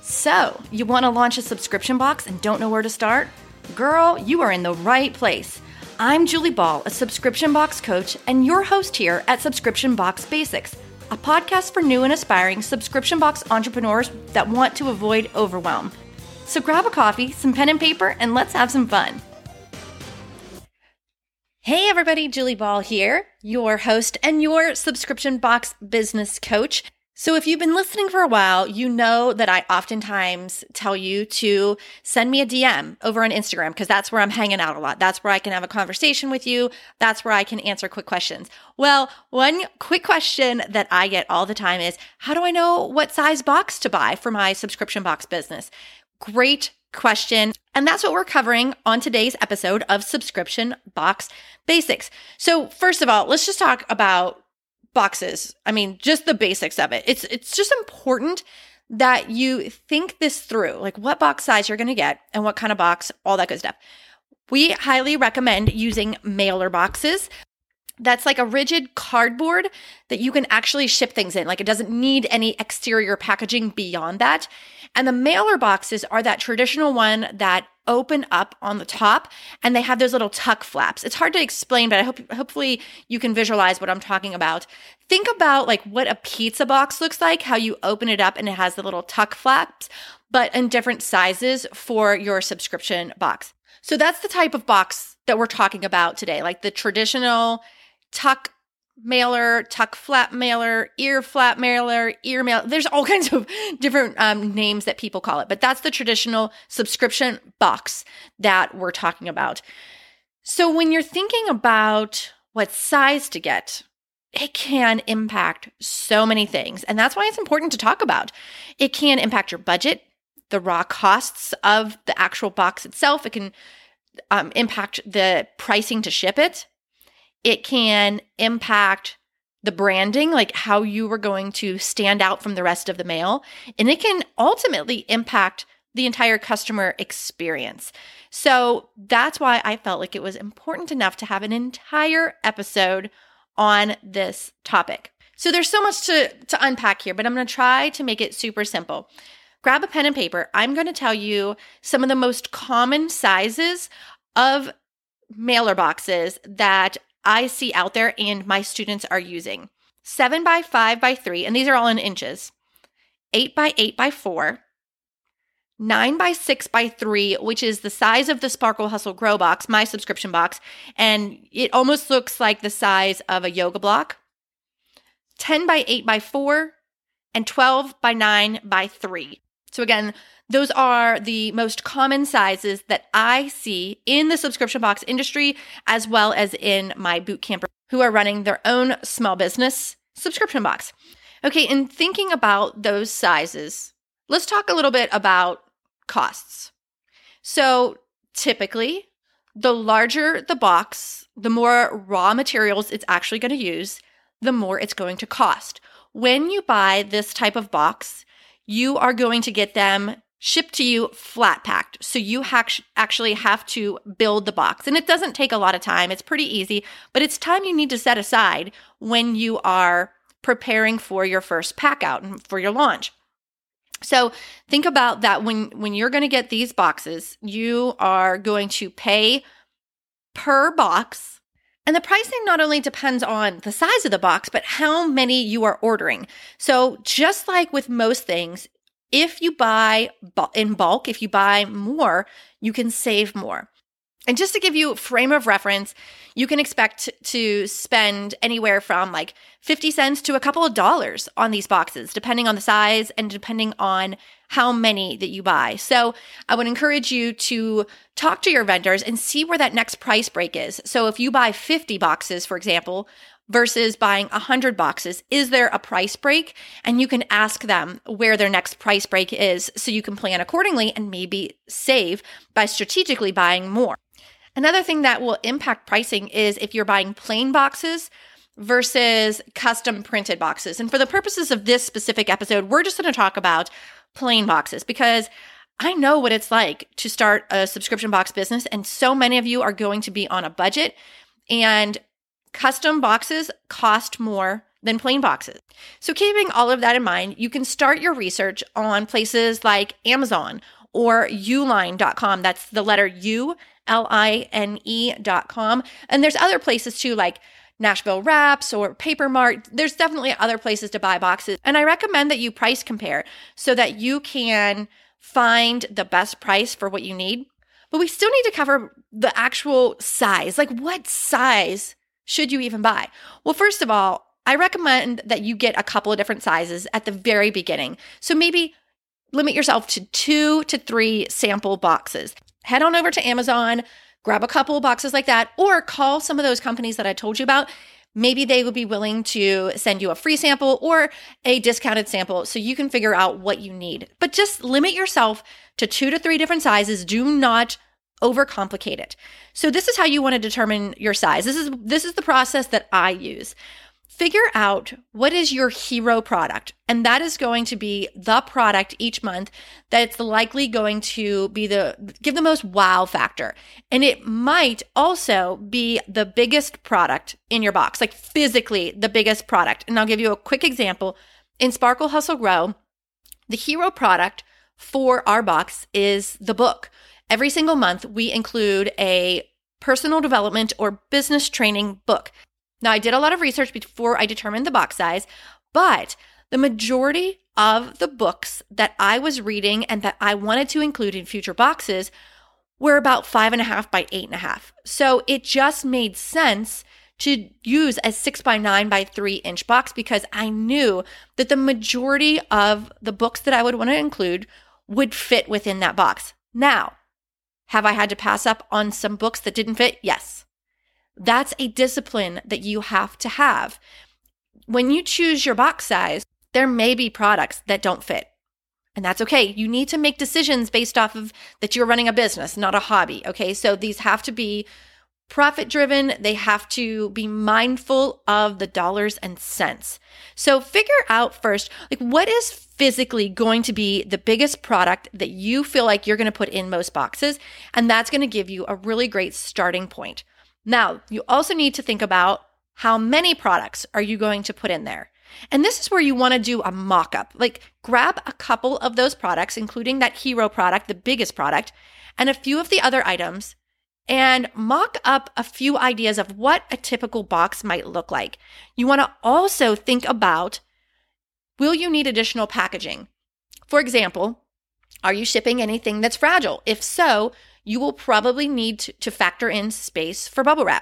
So, you want to launch a subscription box and don't know where to start? Girl, you are in the right place. I'm Julie Ball, a subscription box coach and your host here at Subscription Box Basics, a podcast for new and aspiring subscription box entrepreneurs that want to avoid overwhelm. So grab a coffee, some pen and paper, and let's have some fun. Hey everybody, Julie Ball here, your host and your subscription box business coach. So if you've been listening for a while, you know that I oftentimes tell you to send me a DM over on Instagram because that's where I'm hanging out a lot. That's where I can have a conversation with you. That's where I can answer quick questions. Well, one quick question that I get all the time is, how do I know what size box to buy for my subscription box business? Great question. And that's what we're covering on today's episode of Subscription Box Basics. So first of all, let's just talk about boxes. I mean, just the basics of it. It's just important that you think this through, like what box size you're going to get and what kind of box, all that good stuff. We highly recommend using mailer boxes. That's like a rigid cardboard that you can actually ship things in. Like it doesn't need any exterior packaging beyond that. And the mailer boxes are that traditional one that open up on the top and they have those little tuck flaps. It's hard to explain, but hopefully you can visualize what I'm talking about. Think about like what a pizza box looks like, how you open it up and it has the little tuck flaps, but in different sizes for your subscription box. So that's the type of box that we're talking about today, like the traditional tuck mailer, tuck flap mailer, ear flap mailer, ear mail. There's all kinds of different names that people call it, but that's the traditional subscription box that we're talking about. So when you're thinking about what size to get, it can impact so many things. And that's why it's important to talk about. It can impact your budget, the raw costs of the actual box itself. It can impact the pricing to ship it. It can impact the branding, like how you are going to stand out from the rest of the mail. And it can ultimately impact the entire customer experience. So that's why I felt like it was important enough to have an entire episode on this topic. So there's so much to unpack here, but I'm going to try to make it super simple. Grab a pen and paper. I'm going to tell you some of the most common sizes of mailer boxes that I see out there and my students are using. 7 by 5 by 3, and these are all in inches. 8 by 8 by 4. 9 by 6 by 3, which is the size of the Sparkle Hustle Grow box, my subscription box, and it almost looks like the size of a yoga block. 10 by 8 by 4, and 12 by 9 by 3. So again, those are the most common sizes that I see in the subscription box industry, as well as in my boot campers who are running their own small business subscription box. Okay, in thinking about those sizes, let's talk a little bit about costs. So typically, the larger the box, the more raw materials it's actually going to use, the more it's going to cost. When you buy this type of box, you are going to get them shipped to you flat packed. So you actually have to build the box. And it doesn't take a lot of time. It's pretty easy, but it's time you need to set aside when you are preparing for your first pack out and for your launch. So think about that when you're going to get these boxes, you are going to pay per box. And the pricing not only depends on the size of the box, but how many you are ordering. So just like with most things, if you buy in bulk, if you buy more, you can save more. And just to give you a frame of reference, you can expect to spend anywhere from like 50 cents to a couple of dollars on these boxes, depending on the size and depending on how many that you buy. So I would encourage you to talk to your vendors and see where that next price break is. So if you buy 50 boxes, for example, versus buying 100 boxes, is there a price break? And you can ask them where their next price break is so you can plan accordingly and maybe save by strategically buying more. Another thing that will impact pricing is if you're buying plain boxes versus custom printed boxes. And for the purposes of this specific episode, we're just going to talk about plain boxes because I know what it's like to start a subscription box business, and so many of you are going to be on a budget, and custom boxes cost more than plain boxes. So keeping all of that in mind, you can start your research on places like Amazon or uline.com. That's the letter U, Line.com. And there's other places too, like Nashville Wraps or Paper Mart. There's definitely other places to buy boxes. And I recommend that you price compare so that you can find the best price for what you need. But we still need to cover the actual size. Like, what size should you even buy? Well, first of all, I recommend that you get a couple of different sizes at the very beginning. So maybe limit yourself to 2 to 3 sample boxes. Head on over to Amazon, grab a couple of boxes like that, or call some of those companies that I told you about. Maybe they would be willing to send you a free sample or a discounted sample so you can figure out what you need. But just limit yourself to 2 to 3 different sizes. Do not overcomplicate it. So this is how you want to determine your size. This is the process that I use. Figure out what is your hero product, and that is going to be the product each month that's likely going to be give the most wow factor. And it might also be the biggest product in your box, like physically the biggest product. And I'll give you a quick example. In Sparkle Hustle Grow, the hero product for our box is the book. Every single month, we include a personal development or business training book. Now, I did a lot of research before I determined the box size, but the majority of the books that I was reading and that I wanted to include in future boxes were about 5.5 by 8.5. So it just made sense to use a 6 by 9 by 3 inch box because I knew that the majority of the books that I would want to include would fit within that box. Now, have I had to pass up on some books that didn't fit? Yes. That's a discipline that you have to have. When you choose your box size, there may be products that don't fit. And that's okay. You need to make decisions based off of that you're running a business, not a hobby. Okay. So these have to be profit driven. They have to be mindful of the dollars and cents. So figure out first, like, what is physically going to be the biggest product that you feel like you're going to put in most boxes. And that's going to give you a really great starting point. Now, you also need to think about how many products are you going to put in there. And this is where you want to do a mock-up. Like, grab a couple of those products, including that hero product, the biggest product, and a few of the other items, and mock up a few ideas of what a typical box might look like. You want to also think about, will you need additional packaging? For example, are you shipping anything that's fragile? If so, you will probably need to factor in space for bubble wrap.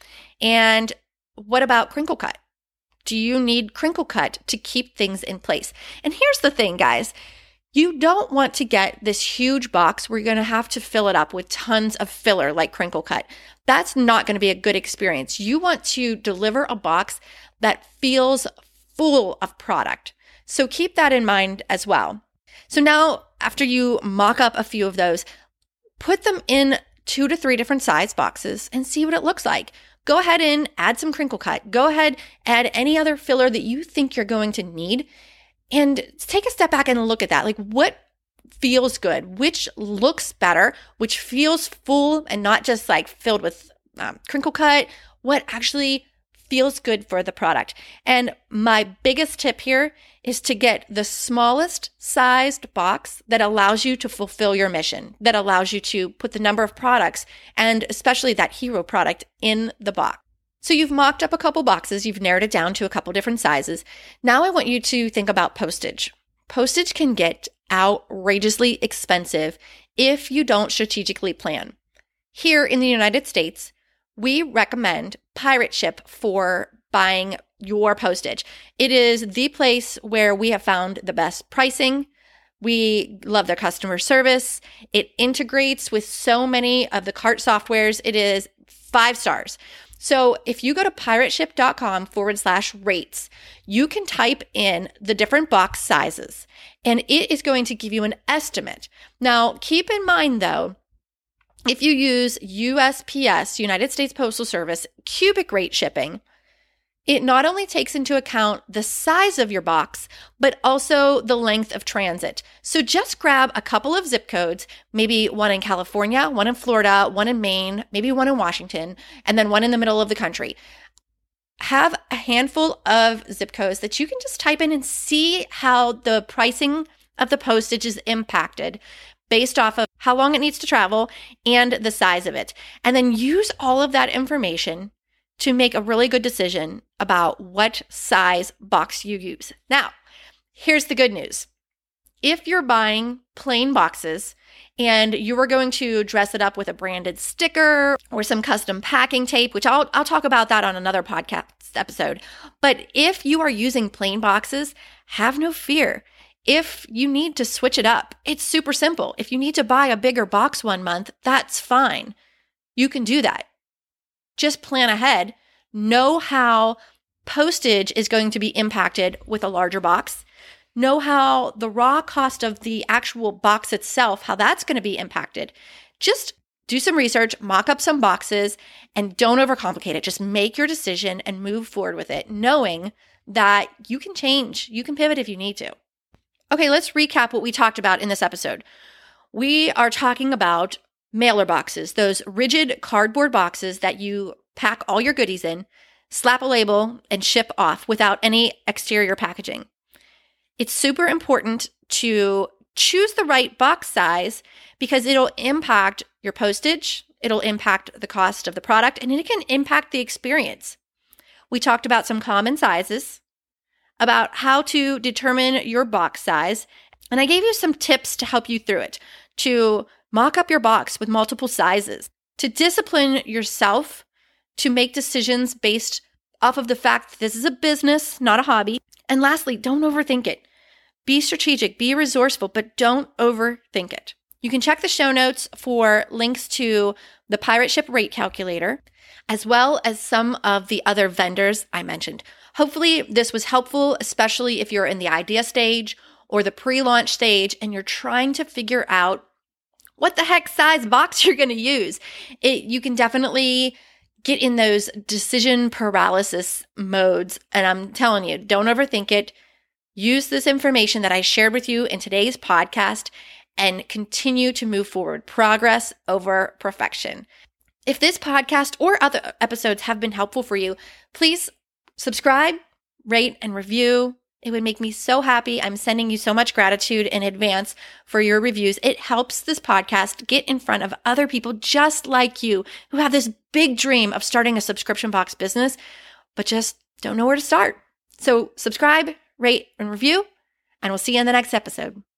And what about crinkle cut? Do you need crinkle cut to keep things in place? And here's the thing, guys. You don't want to get this huge box where you're going to have to fill it up with tons of filler like crinkle cut. That's not going to be a good experience. You want to deliver a box that feels full of product. So keep that in mind as well. So now, after you mock up a few of those, put them in 2 to 3 different size boxes and see what it looks like. Go ahead and add some crinkle cut. Go ahead, add any other filler that you think you're going to need, and take a step back and look at that. Like, what feels good? Which looks better? Which feels full and not just like filled with crinkle cut? What actually feels good for the product? And my biggest tip here is to get the smallest sized box that allows you to fulfill your mission, that allows you to put the number of products and especially that hero product in the box. So you've mocked up a couple boxes, you've narrowed it down to a couple different sizes. Now I want you to think about postage. Postage can get outrageously expensive if you don't strategically plan. Here in the United States, we recommend Pirate Ship for buying your postage. It is the place where we have found the best pricing. We love their customer service. It integrates with so many of the cart softwares. It is 5 stars. So if you go to pirateship.com/rates, you can type in the different box sizes and it is going to give you an estimate. Now, keep in mind though, if you use USPS, United States Postal Service, cubic rate shipping, it not only takes into account the size of your box, but also the length of transit. So just grab a couple of zip codes, maybe one in California, one in Florida, one in Maine, maybe one in Washington, and then one in the middle of the country. have a handful of zip codes that you can just type in and see how the pricing of the postage is impacted based off of how long it needs to travel and the size of it. And then use all of that information to make a really good decision about what size box you use. Now, here's the good news. If you're buying plain boxes and you are going to dress it up with a branded sticker or some custom packing tape, which I'll talk about that on another podcast episode. But if you are using plain boxes, have no fear. If you need to switch it up, it's super simple. If you need to buy a bigger box one month, that's fine. You can do that. Just plan ahead. Know how postage is going to be impacted with a larger box. Know how the raw cost of the actual box itself, how that's going to be impacted. Just do some research, mock up some boxes, and don't overcomplicate it. Just make your decision and move forward with it, knowing that you can change. You can pivot if you need to. Okay, let's recap what we talked about in this episode. We are talking about mailer boxes, those rigid cardboard boxes that you pack all your goodies in, slap a label, and ship off without any exterior packaging. It's super important to choose the right box size because it'll impact your postage, it'll impact the cost of the product, and it can impact the experience. We talked about some common sizes, about how to determine your box size, and I gave you some tips to help you through it, to mock up your box with multiple sizes, to discipline yourself to make decisions based off of the fact that this is a business, not a hobby. And lastly, don't overthink it. Be strategic, be resourceful, but don't overthink it. You can check the show notes for links to the Pirate Ship rate calculator, as well as some of the other vendors I mentioned. Hopefully this was helpful, especially if you're in the idea stage or the pre-launch stage and you're trying to figure out what the heck size box you're going to use. You can definitely get in those decision paralysis modes. And I'm telling you, don't overthink it. Use this information that I shared with you in today's podcast and continue to move forward. Progress over perfection. If this podcast or other episodes have been helpful for you, please subscribe, rate, and review. It would make me so happy. I'm sending you so much gratitude in advance for your reviews. It helps this podcast get in front of other people just like you who have this big dream of starting a subscription box business, but just don't know where to start. So subscribe, rate, and review, and we'll see you in the next episode.